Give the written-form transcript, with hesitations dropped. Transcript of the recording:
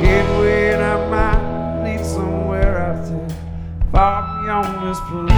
Head when I might lead somewhere out there, far beyond this place.